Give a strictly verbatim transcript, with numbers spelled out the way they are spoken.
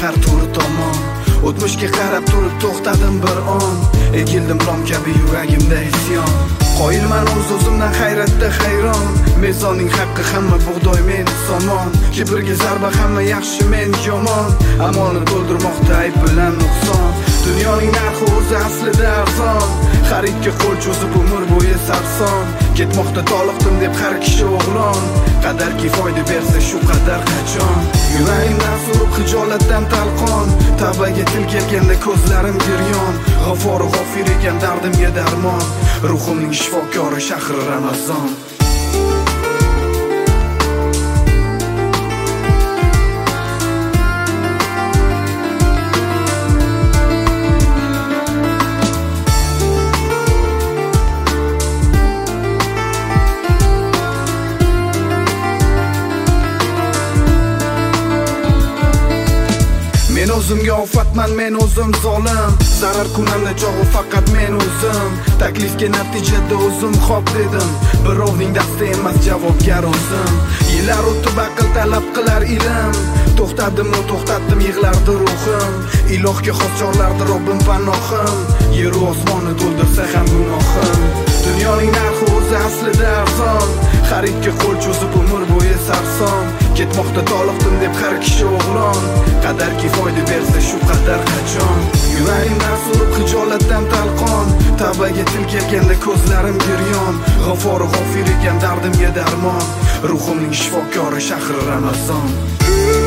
har turi tomon. O'tmishga qarab turib to'xtadim bir on, egildim lom kabi yuragimda isyon. Qoyilman o'z-o'zimdan hayratda hayron, mezoning haqqi hamma bug'doy men somon. Kibrga zarba hamma yaxshi men yomon, amolni to'ldirmoqda ayb bilan nuqson. Dunyoning narxi o'zi aslida arzon, xaridga qo'l cho'zib umr bo'yi sarson. Ketmoqda toliqdim deb har kishi o'g'lon, qadarki foyda bersa shu qadar qachon. Yuragimdan surib hijolatdan talqon, tavbaga til kelganda ko'zlarim giryon. G'afori g'ofir ekan dardimga darmon, ruhimning shifokori shahri Ramazon. Men o'zimga ofatman, men o'zim zolim. Zarar kunamda chog'i faqat men o'zim. Taklifga natijada o'zim xo'p dedim. Birovning dasti emas javobgar o'zim. Yillar o'tib aql talab qilar ilm. To'xtadim u to'xtatdim yig'lardi ruhim. Ilohga xos chorlardi Robbim panohim. Yer u osmonni to'ldirsa ham gunohim. Dunyoning narxi o'zi aslida arzon, xaridga qo'l cho'zib umr bo'yi sarson. Ketmoqda toliqdim deb har kishi o'g'lon, qadarki foyda bersa shu qadar qachon. Yuragimdan surib hijolatdan talqon, tavbaga til kelganda ko'zlarim giryon. G'afori g'ofir ekan dardimga darmon, ruhimning shifokori shahri Ramazon.